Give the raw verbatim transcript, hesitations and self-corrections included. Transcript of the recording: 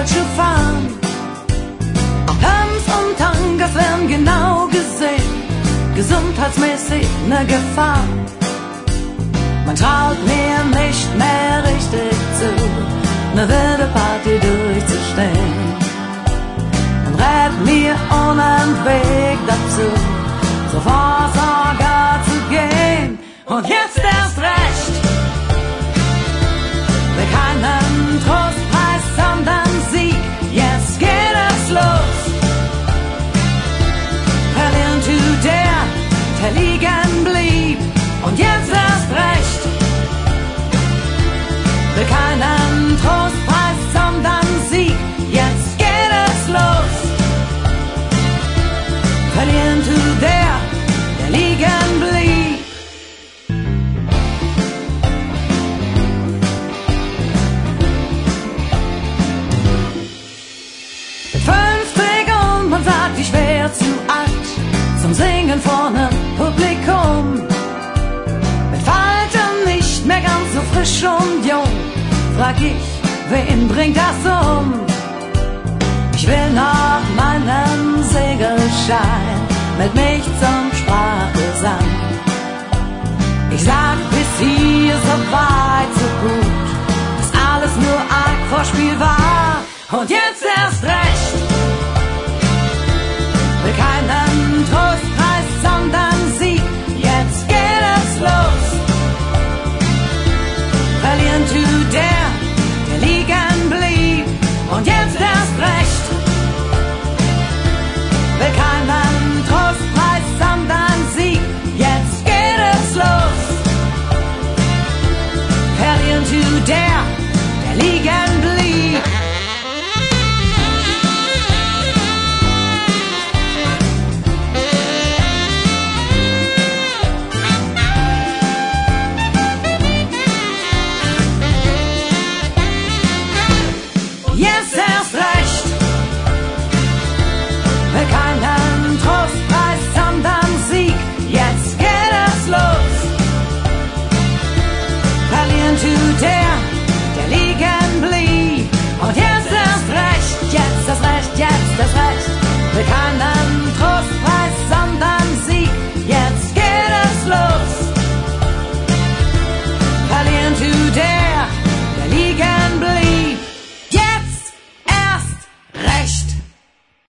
Rollschuh fahren. Tanz und Tangas werden genau gesehen, gesundheitsmäßig ne Gefahr. Man traut mir nicht mehr richtig zu, ne wilde Party durchzustehen. Man rät mir ohne Weg dazu, zur Vorsorge zu gehen. Und jetzt erst recht, will keinen Trostpreis, sondern Sieg. Jetzt geht es los. Verlieren tut der, der liegen blieb. Und jetzt erst recht, will keinen Trostpreis, sondern Sieg. Jetzt geht es los. Verlieren tut der, der liegen blieb. Mit fünfzig und man sagt, ich wär zu alt zum Singen vor nem Publikum. Mit Falten nicht mehr ganz so frisch und jung, frag ich, wen bringt das um? Ich will noch meinen Segelschein mit mich zum Sprachgesang. Ich sag bis hier so weit, so gut, dass alles nur ein Vorspiel war. Und jetzt erst recht,